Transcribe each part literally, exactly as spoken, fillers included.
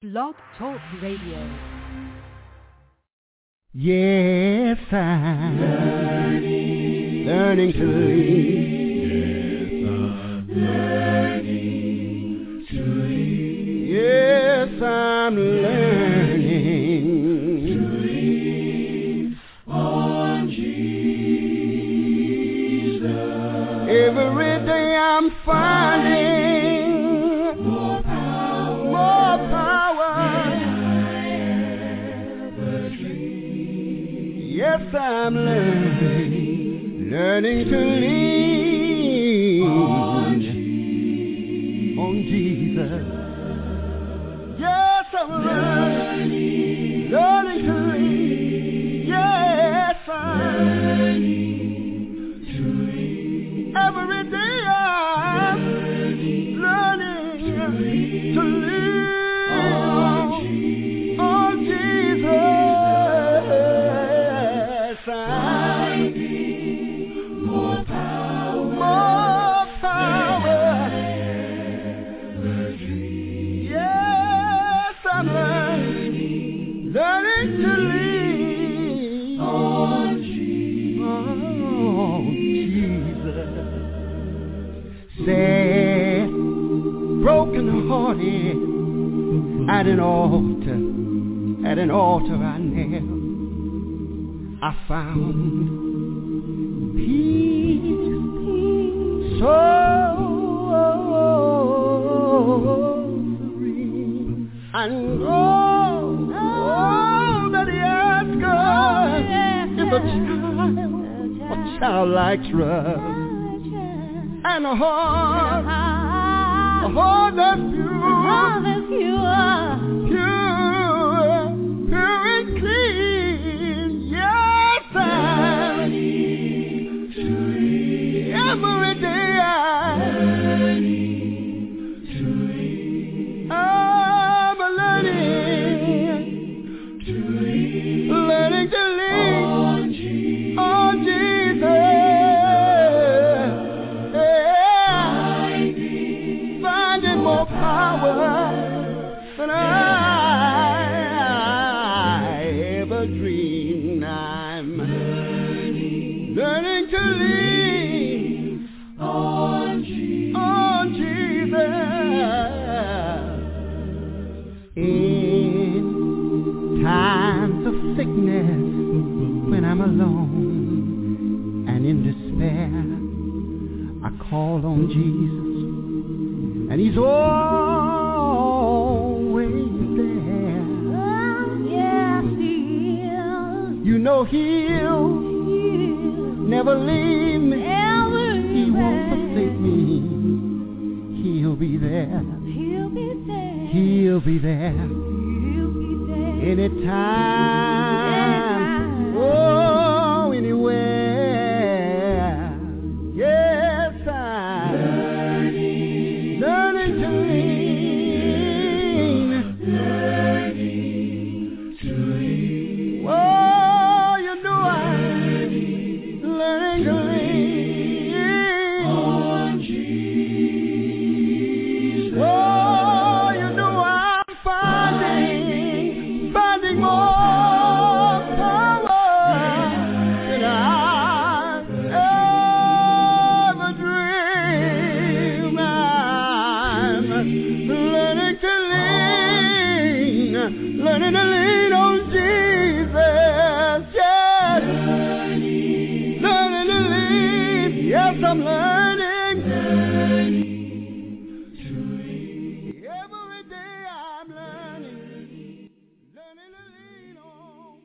Blog Talk Radio. Yes, I'm learning, learning to lead. Yes, I'm learning to lead. Yes, I'm learning to lead on Jesus. Every day I'm finding more power, more power. Yes, I'm learning, learning to lean on Jesus. on Jesus. Yes, I'm learning, learning to lean. Yes, I'm learning to lean. Every day I'm learning to lean on Jesus. On Jesus. Finding more power, more power. Yes, I'm learning, learning to lean on Jesus. on Jesus. Sad, broken hearted, at an altar, at an altar I knelt. I found peace, so free, and all, all that he asks God is a child, a childlike trust, and a heart, a heart that's pure, pure, pure and clean. Yes, I Learning to lead. every day I, Learning to lead. I'm learning, To lead learning to lean on Jesus. on Jesus. Yeah. Finding Finding more power than I ever dreamed. I'm learning to lean on Jesus. on Jesus. In times of sickness, when I'm alone and in despair, I call on Jesus, and he's always there. You know he'll never leave me. He won't forsake me. He'll be there. He'll be there. Anytime. Oh, anywhere. Yes, I'm Learning, learning to lean. learning to lead. Oh, you know I'm learning to lean. On Jesus. Oh, you know I'm finding, finding more power than I ever dreamed. I'm learning to lean, learning to lean on Jesus. Yes, learning to lean. Yes, I'm learning. Every day I'm learning, learning to lean on.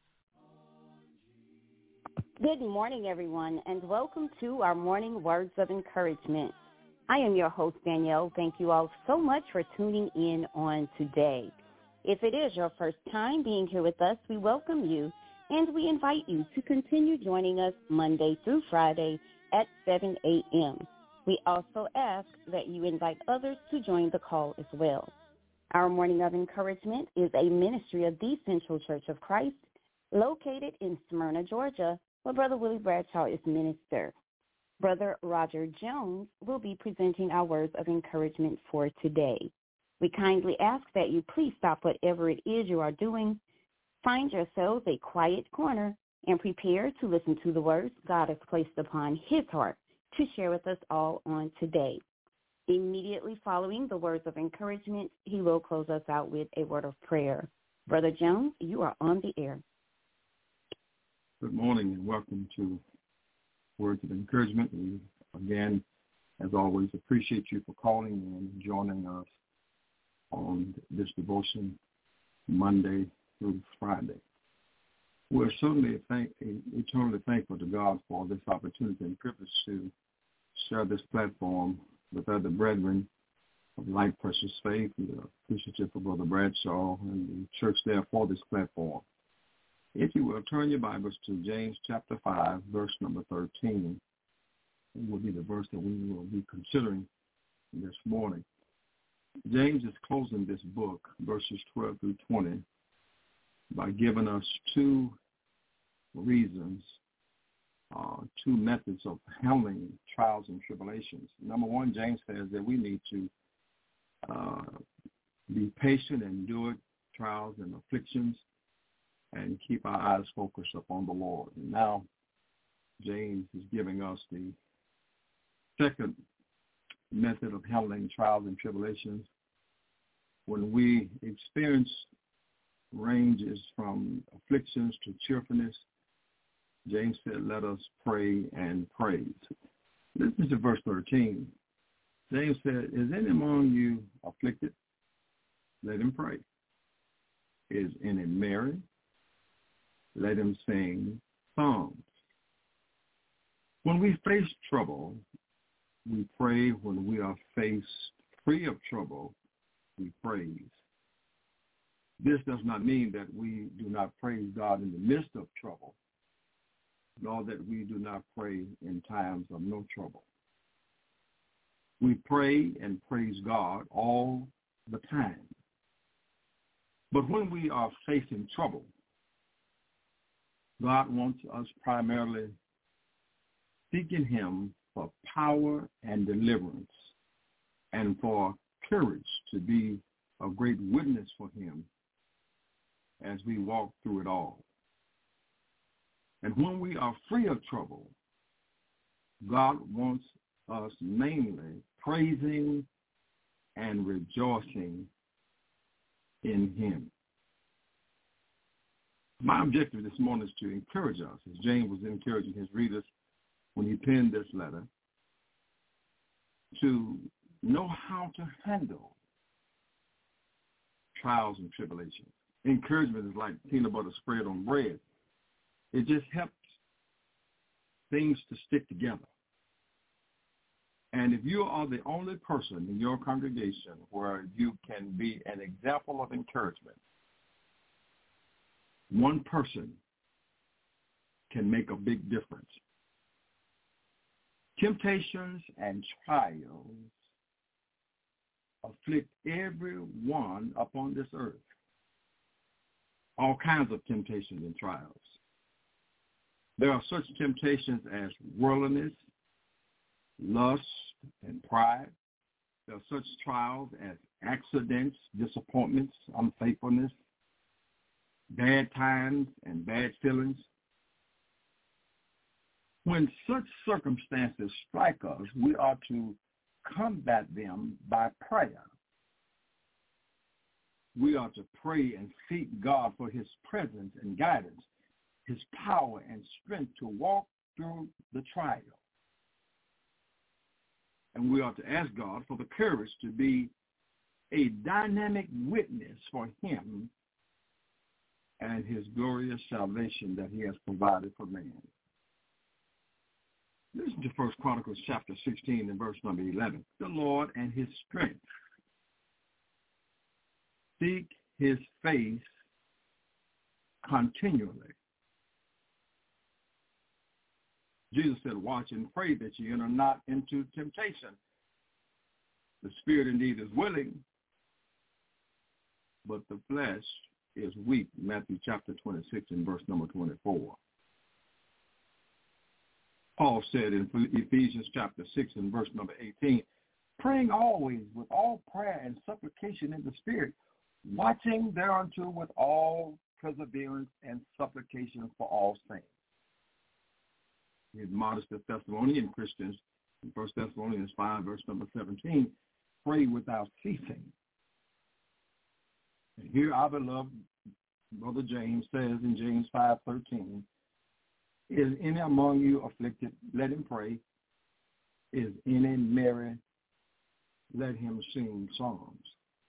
Good morning, everyone, and welcome to our morning words of encouragement. I am your host, Danielle. Thank you all so much for tuning in on today. If it is your first time being here with us, we welcome you, and we invite you to continue joining us Monday through Friday at seven a.m. We also ask that you invite others to join the call as well. Our Morning of Encouragement is a ministry of the Central Church of Christ located in Smyrna, Georgia, where Brother Willie Bradshaw is minister. Brother Roger Jones will be presenting our words of encouragement for today. We kindly ask that you please stop whatever it is you are doing, find yourselves a quiet corner, and prepare to listen to the words God has placed upon his heart to share with us all on today. Immediately following the words of encouragement, he will close us out with a word of prayer. Brother Jones, you are on the air. Good morning and welcome to Words of Encouragement. We, again, as always, appreciate you for calling and joining us on this devotion Monday through Friday. We're certainly thank, eternally thankful to God for this opportunity and privilege to share this platform with other brethren of like precious faith. We are appreciative of Brother Bradshaw and the church there for this platform. If you will, turn your Bibles to James chapter five, verse number thirteen. It will be the verse that we will be considering this morning. James is closing this book, verses twelve through twenty, by giving us two reasons, uh, two methods of handling trials and tribulations. Number one, James says that we need to uh, be patient and endure trials and afflictions and keep our eyes focused upon the Lord. And now James is giving us the second method of handling trials and tribulations. When we experience ranges from afflictions to cheerfulness, James said, let us pray and praise. Listen to verse thirteen. James said, is any among you afflicted? Let him pray. Is any merry? Let him sing psalms. When we face trouble, we pray. When we are faced free of trouble, we praise. This does not mean that we do not praise God in the midst of trouble, nor that we do not pray in times of no trouble. We pray and praise God all the time. But when we are facing trouble, God wants us primarily seeking him for power and deliverance and for courage to be a great witness for him as we walk through it all. And when we are free of trouble, God wants us mainly praising and rejoicing in him. My objective this morning is to encourage us, as James was encouraging his readers when he penned this letter, to know how to handle trials and tribulations. Encouragement is like peanut butter spread on bread. It just helps things to stick together. And if you are the only person in your congregation where you can be an example of encouragement, one person can make a big difference. Temptations and trials afflict everyone upon this earth. All kinds of temptations and trials. There are such temptations as worldliness, lust, and pride. There are such trials as accidents, disappointments, unfaithfulness, bad times, and bad feelings. When such circumstances strike us, we are to combat them by prayer. We are to pray and seek God for his presence and guidance, his power and strength to walk through the trial. And we are to ask God for the courage to be a dynamic witness for him and his glorious salvation that he has provided for man. Listen to First Chronicles chapter sixteen and verse number eleven. The Lord and his strength. Seek his face continually. Jesus said, watch and pray that you enter not into temptation. The spirit indeed is willing, but the flesh is weak. Matthew chapter twenty-six and verse number twenty-four. Paul said in Ephesians chapter six and verse number eighteen, praying always with all prayer and supplication in the Spirit, watching thereunto with all perseverance and supplication for all saints. He admonished the Thessalonian Christians in First Thessalonians five, verse number seventeen, pray without ceasing. And here our beloved Brother James says in James five thirteen, is any among you afflicted? Let him pray. Is any merry? Let him sing psalms.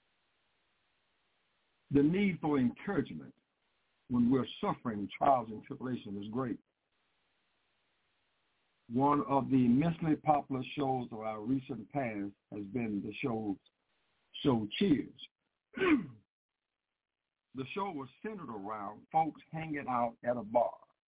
The need for encouragement when we're suffering trials and tribulation is great. One of the immensely popular shows of our recent past has been the show, show Cheers. The show was centered around folks hanging out at a bar.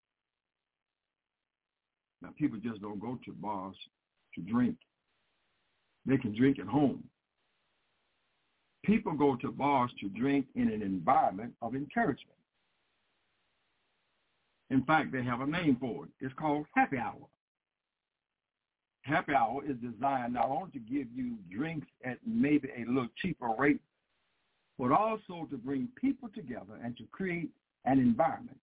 Now, people just don't go to bars to drink. They can drink at home. People go to bars to drink in an environment of encouragement. In fact, they have a name for it. It's called happy hour. Happy hour is designed not only to give you drinks at maybe a little cheaper rate, but also to bring people together and to create an environment.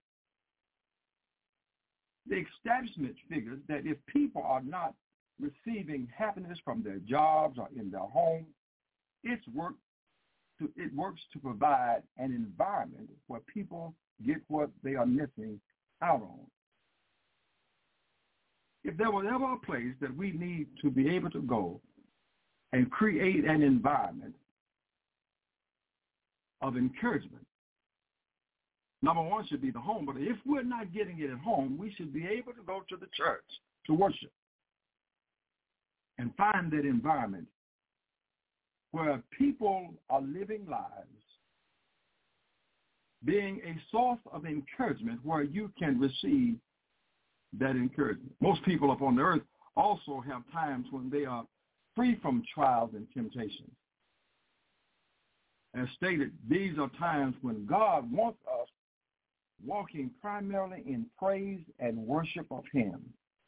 The establishment figures that if people are not receiving happiness from their jobs or in their home, it's work to, it works to provide an environment where people get what they are missing out on. If there was ever a place that we need to be able to go and create an environment of encouragement, number one should be the home. But if we're not getting it at home, we should be able to go to the church to worship and find that environment where people are living lives, being a source of encouragement where you can receive that encouragement. Most people upon the earth also have times when they are free from trials and temptations. As stated, these are times when God wants us walking primarily in praise and worship of him.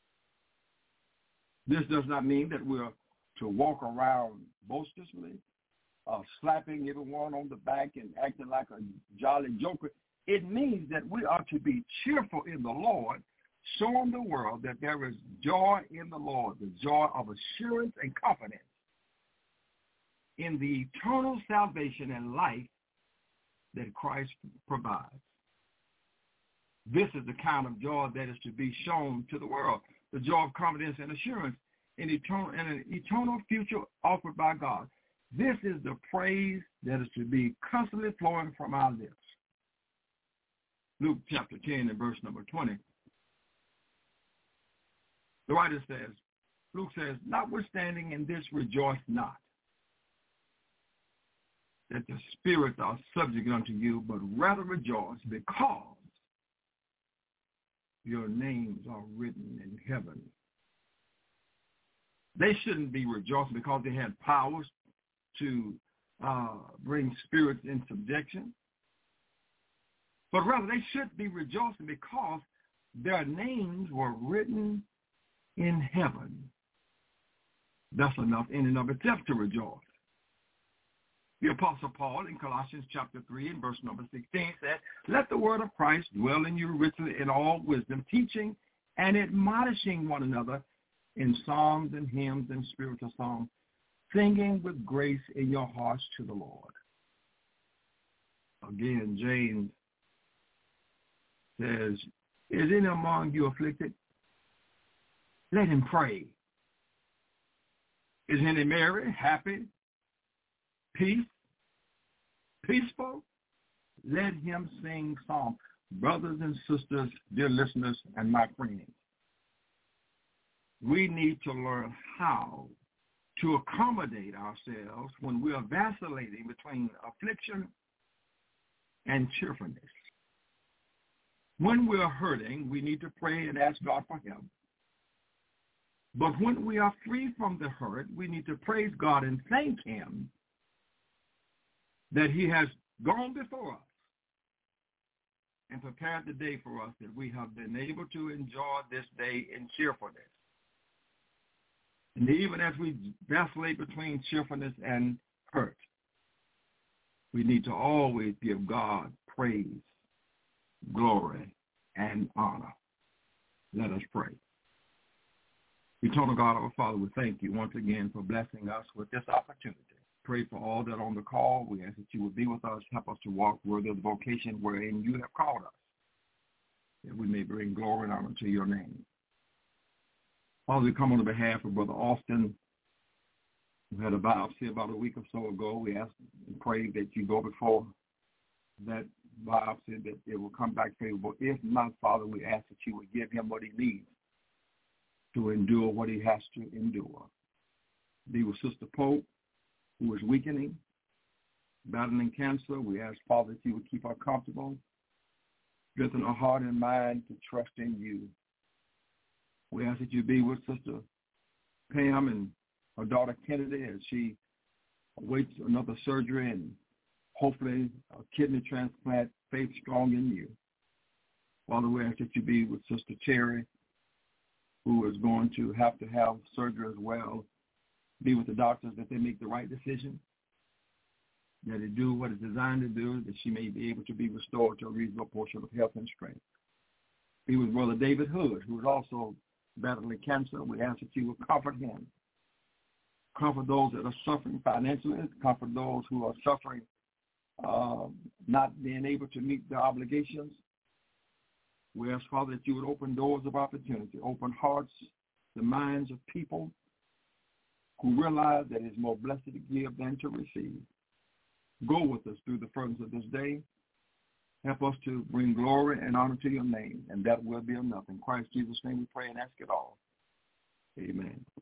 This does not mean that we're to walk around boisterously, uh, slapping everyone on the back and acting like a jolly joker. It means that we are to be cheerful in the Lord, showing the world that there is joy in the Lord, the joy of assurance and confidence in the eternal salvation and life that Christ provides. This is the kind of joy that is to be shown to the world, the joy of confidence and assurance in eternal and an eternal future offered by God. This is the praise that is to be constantly flowing from our lips. Luke chapter ten and verse number twenty. The writer says, Luke says, notwithstanding in this rejoice not, that the spirits are subject unto you, but rather rejoice because your names are written in heaven. They shouldn't be rejoicing because they had powers to uh, bring spirits in subjection, but rather they should be rejoicing because their names were written in heaven. That's enough in and of itself to rejoice. The Apostle Paul in Colossians chapter three and verse number sixteen said, let the word of Christ dwell in you richly in all wisdom, teaching and admonishing one another in psalms and hymns and spiritual songs, singing with grace in your hearts to the Lord. Again, James says, is any among you afflicted? Let him pray. Is any merry, happy, peace, peaceful? Let him sing psalms. Brothers and sisters, dear listeners, and my friends, we need to learn how to accommodate ourselves when we are vacillating between affliction and cheerfulness. When we are hurting, we need to pray and ask God for help. But when we are free from the hurt, we need to praise God and thank him that he has gone before us and prepared the day for us, that we have been able to enjoy this day in cheerfulness. And even as we vacillate between cheerfulness and hurt, we need to always give God praise, glory, and honor. Let us pray. Eternal God, our Father, we thank you once again for blessing us with this opportunity. Pray for all that are on the call. We ask that you would be with us, help us to walk worthy of the vocation wherein you have called us, that we may bring glory and honor to your name. Father, we come on the behalf of Brother Austin, who had a biopsy about a week or so ago. We ask and pray that you go before that biopsy, that it will come back favorable. If not, Father, we ask that you would give him what he needs to endure what he has to endure. Be with Sister Pope, who is weakening, battling cancer. We ask, Father, that you would keep her comfortable, strengthen her heart and mind to trust in you. We ask that you be with Sister Pam and her daughter Kennedy as she awaits another surgery and hopefully a kidney transplant, faith strong in you. Father, we ask that you be with Sister Cherry, who is going to have to have surgery as well. Be with the doctors that they make the right decision, that they do what it's designed to do, that she may be able to be restored to a reasonable portion of health and strength. Be with Brother David Hood, who is also battling cancer. We ask that you will comfort him. Comfort those that are suffering financially. Comfort those who are suffering uh, not being able to meet their obligations. We ask, Father, that you would open doors of opportunity, open hearts, the minds of people who realize that it's more blessed to give than to receive. Go with us through the furtherance of this day. Help us to bring glory and honor to your name, and that will be enough. In Christ Jesus' name we pray and ask it all. Amen.